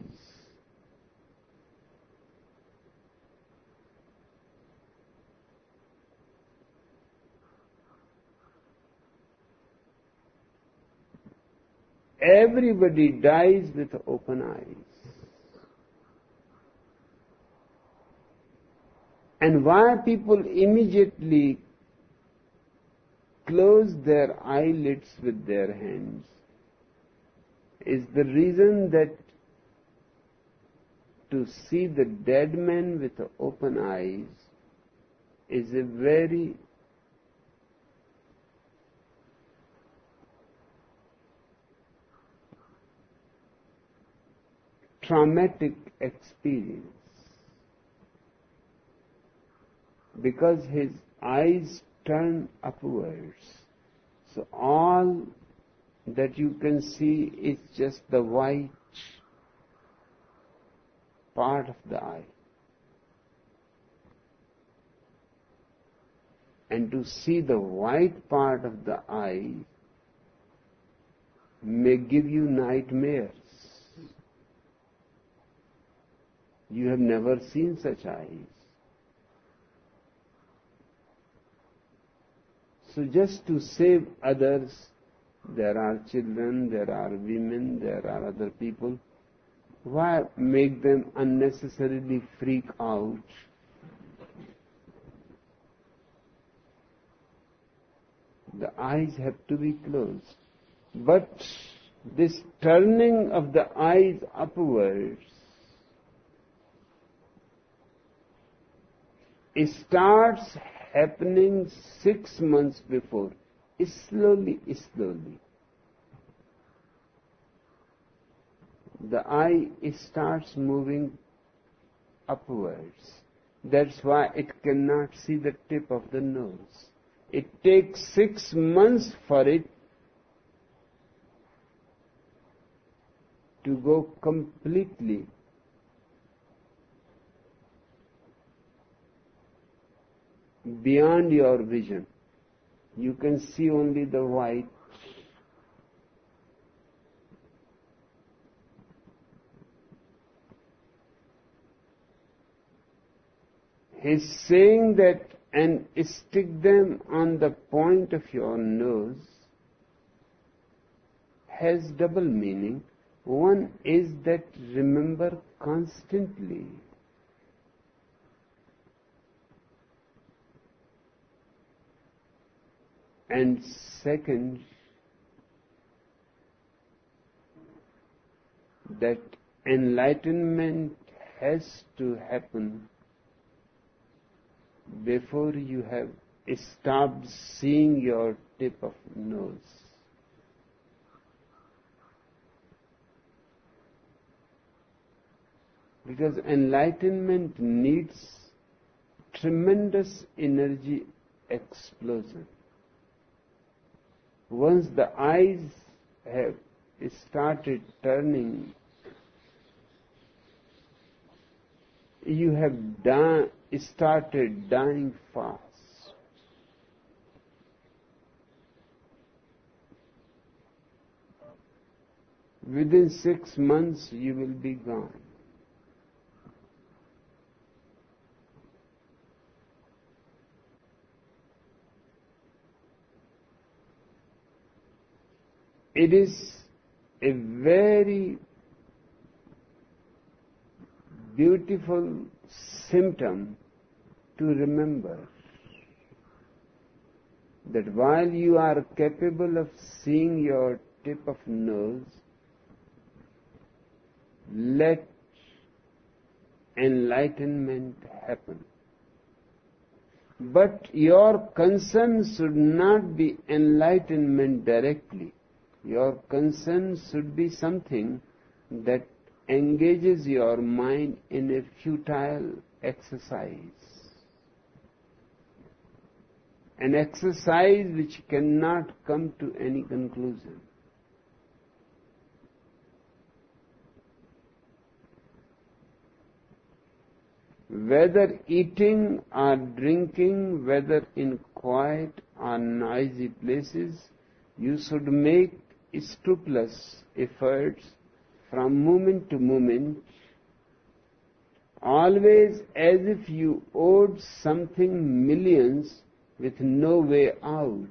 Everybody dies with open eyes. And why people immediately close their eyelids with their hands is the reason that to see the dead man with open eyes is a very traumatic experience, because his eyes turn upwards. So all that you can see is just the white part of the eye. and to see the white part of the eye may give you nightmares. You have never seen such eyes. So just to save others, there are children, there are women, there are other people. Why make them unnecessarily freak out? The eyes have to be closed. But this turning of the eyes upwards, it starts happening 6 months before. Slowly. The eye starts moving upwards. That's why it cannot see the tip of the nose. It takes 6 months for it to go completely beyond your vision. You can see only the white. He's saying that, and stick them on the point of your nose, has double meaning. One is that remember constantly. And second, that enlightenment has to happen before you have stopped seeing your tip of nose. Because enlightenment needs tremendous energy explosion. Once the eyes have started turning, you have started dying fast. Within 6 months you will be gone. It is a very beautiful symptom to remember that while you are capable of seeing your tip of nose, let enlightenment happen. But your concern should not be enlightenment directly. Your concern should be something that engages your mind in a futile exercise. An exercise which cannot come to any conclusion. Whether eating or drinking, whether in quiet or noisy places, you should make scrupulous efforts from moment to moment, always as if you owed something millions with no way out.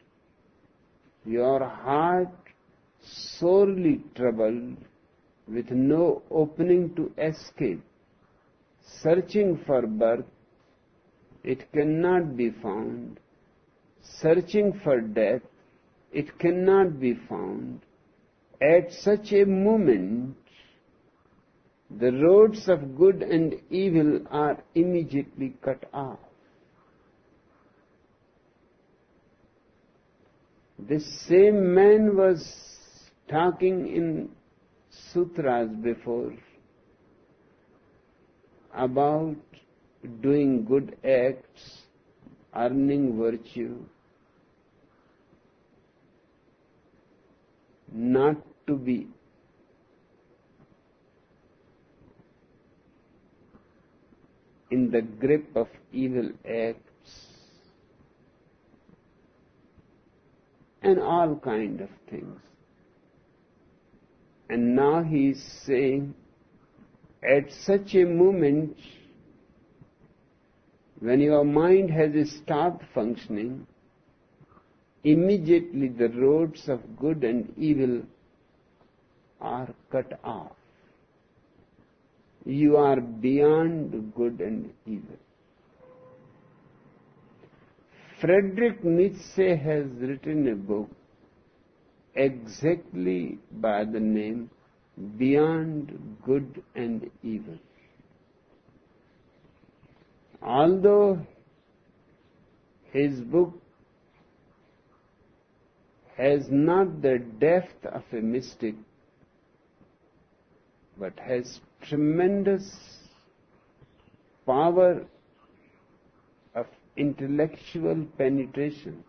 Your heart sorely troubled with no opening to escape, searching for birth, it cannot be found, searching for death, it cannot be found. At such a moment, the roads of good and evil are immediately cut off. This same man was talking in sutras before about doing good acts, earning virtue, not to be in the grip of evil acts. and all kind of things. And now he is saying, at such a moment, when your mind has stopped functioning, immediately the roads of good and evil are cut off. You are beyond good and evil. Friedrich Nietzsche has written a book exactly by the name Beyond Good and Evil. Although his book has not the depth of a mystic, but has tremendous power of intellectual penetration.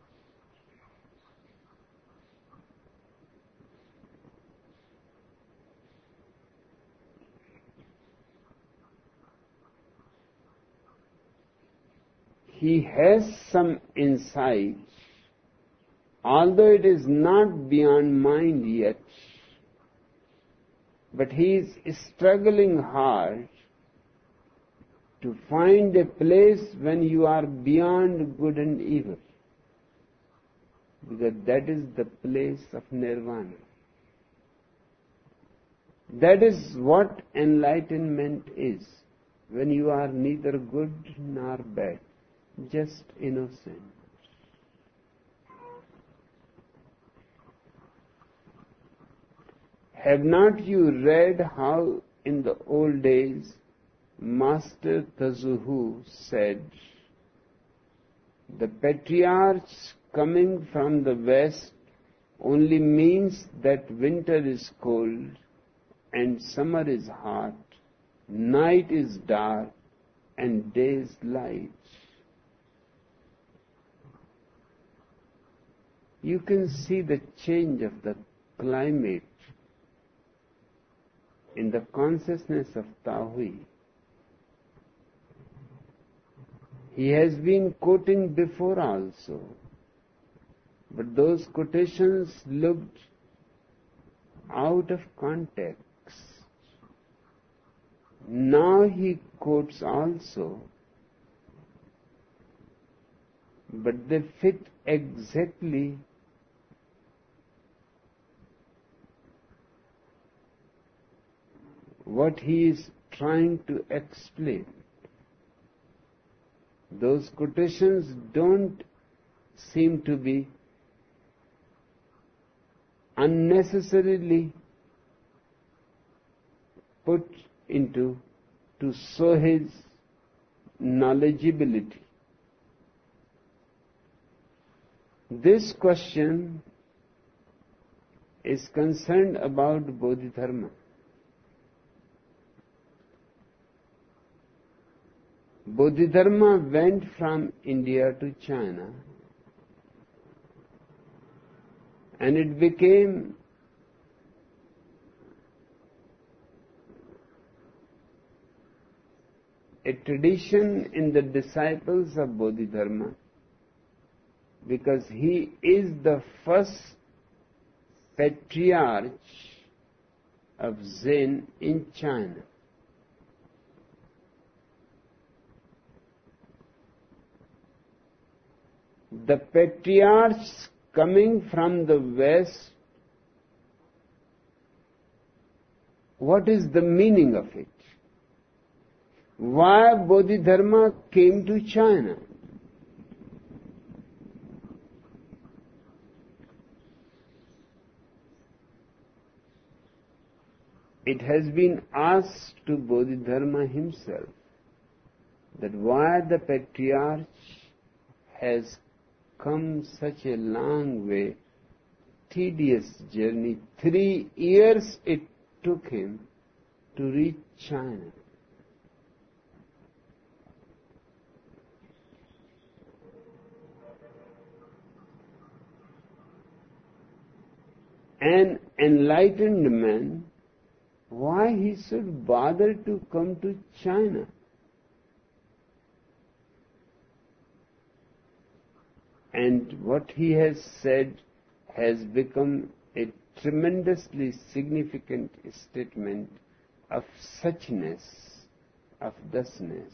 He has some insight, although it is not beyond mind yet, but he is struggling hard to find a place when you are beyond good and evil, because that is the place of nirvana. That is what enlightenment is, when you are neither good nor bad, just innocent. Have not you read how in the old days Master Tazuhu said, the patriarchs coming from the west only means that winter is cold and summer is hot, night is dark and day is light. You can see the change of the climate in the consciousness of Taohui. He has been quoting before also, but those quotations looked out of context. Now he quotes also, but they fit exactly what he is trying to explain. Those quotations don't seem to be unnecessarily put into to show his knowledgeability. This question is concerned about Bodhidharma. Bodhidharma went from India to China, and it became a tradition in the disciples of Bodhidharma, because he is the first patriarch of Zen in China. The patriarchs coming from the West, what is the meaning of it? Why Bodhidharma came to China? It has been asked to Bodhidharma himself that why the patriarch has come such a long way, tedious journey. 3 years it took him to reach China. An enlightened man, why he should bother to come to China? And what he has said has become a tremendously significant statement of suchness, of thusness.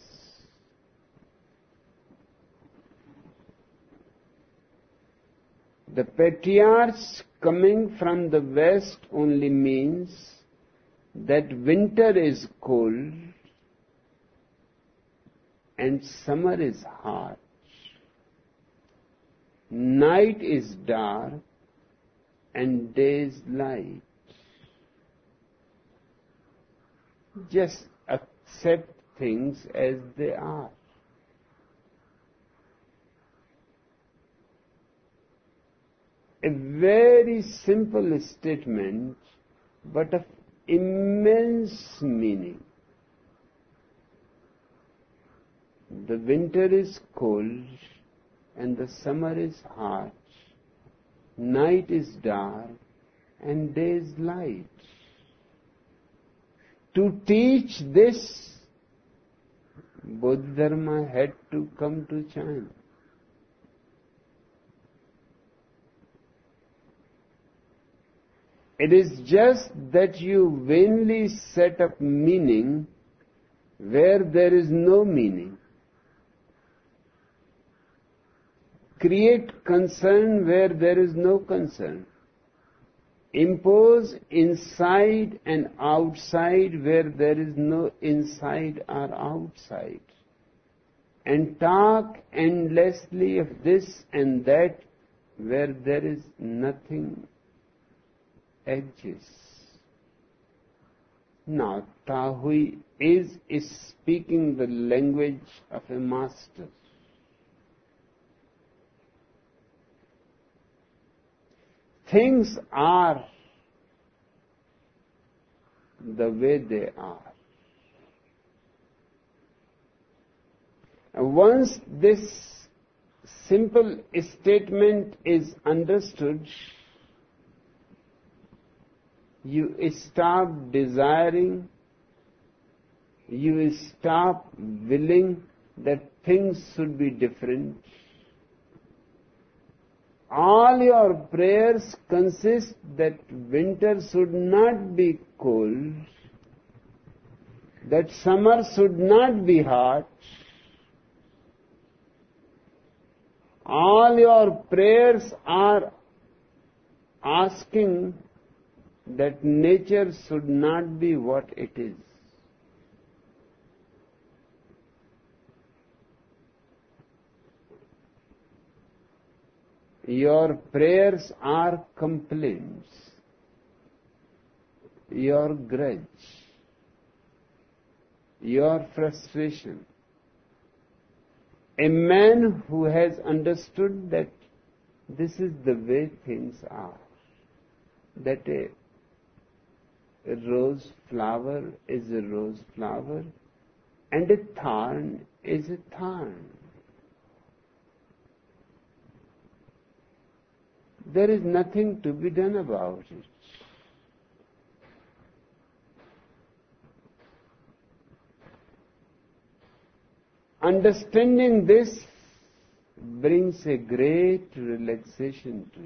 The patriarchs coming from the west only means that winter is cold and summer is hot. Night is dark and day is light. Just accept things as they are. A very simple statement, but of immense meaning. The winter is cold and the summer is hot. Night is dark and day is light. To teach this, Bodhidharma had to come to China. It is just that you vainly set up meaning where there is no meaning. Create concern where there is no concern. Impose inside and outside where there is no inside or outside. And talk endlessly of this and that where there is nothing exists. Now, Tahui is speaking the language of a master. Things are the way they are. And once this simple statement is understood, you stop desiring, you stop willing that things should be different. All your prayers consist that winter should not be cold, that summer should not be hot. All your prayers are asking that nature should not be what it is. Your prayers are complaints, your grudge, your frustration. A man who has understood that this is the way things are, that a rose flower is a rose flower and a thorn is a thorn. There is nothing to be done about it. Understanding this brings a great relaxation to you.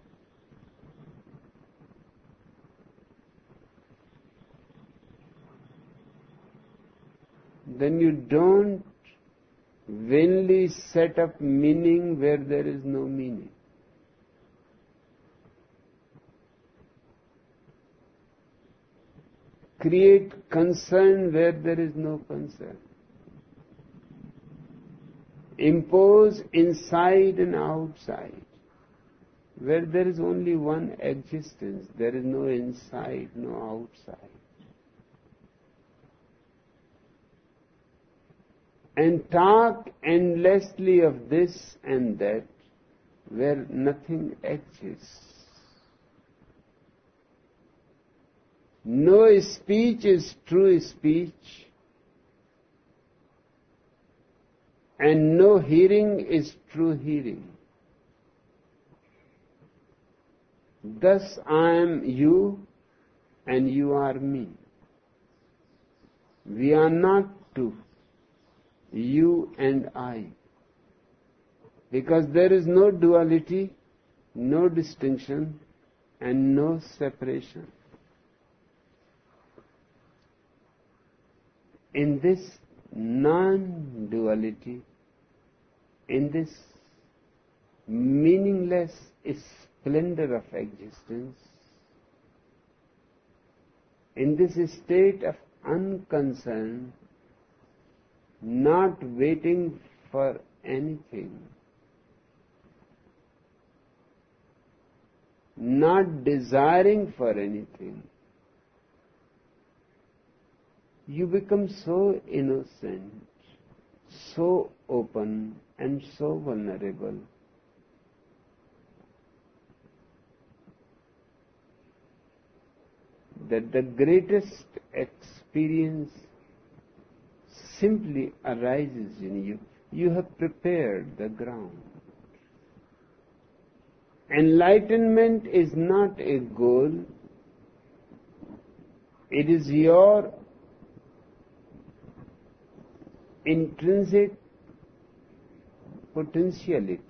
Then you don't vainly set up meaning where there is no meaning. Create concern where there is no concern. Impose inside and outside where there is only one existence. There is no inside, no outside. And talk endlessly of this and that where nothing exists. No speech is true speech, and no hearing is true hearing. Thus I am you, and you are me. We are not two, you and I. Because there is no duality, no distinction, and no separation. In this non-duality, in this meaningless splendor of existence, in this state of unconcern, not waiting for anything, not desiring for anything, you become so innocent, so open, and so vulnerable that the greatest experience simply arises in you. You have prepared the ground. Enlightenment is not a goal, it is your intrinsic potentiality.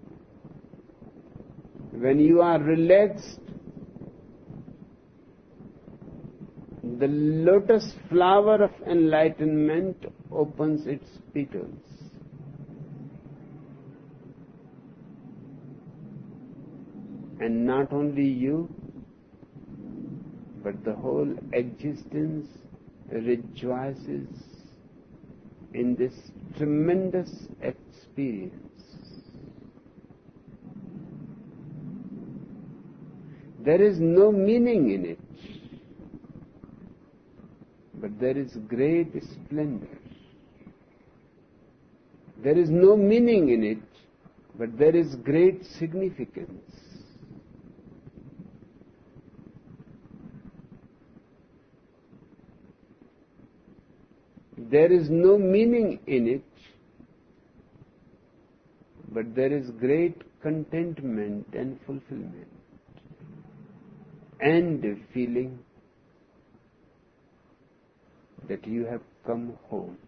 When you are relaxed, the lotus flower of enlightenment opens its petals. And not only you, but the whole existence rejoices in this tremendous experience. There is no meaning in it, but there is great splendor. There is no meaning in it, but there is great significance. There is no meaning in it, but there is great contentment and fulfillment and a feeling that you have come home.